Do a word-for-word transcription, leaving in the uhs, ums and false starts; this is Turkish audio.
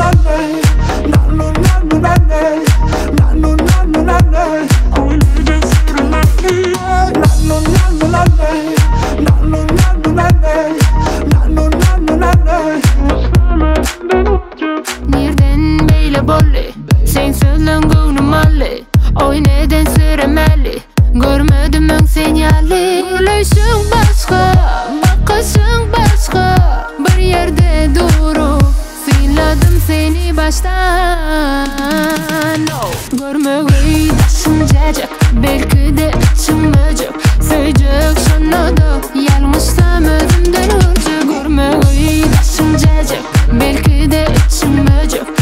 Nereden böyle bolli? Sen sözlen gönlüm alli. Oy neden süremeli? Görmedim ön sinyali. Gülüşün başka, bakışın başka. Bir yerde durup siladım seni baştan. Görmeyi düşünecek, belki de içimecek. Söyleyecek şunu da yalnızsam özümden önce. Görmeyi düşünecek, belki de içimecek.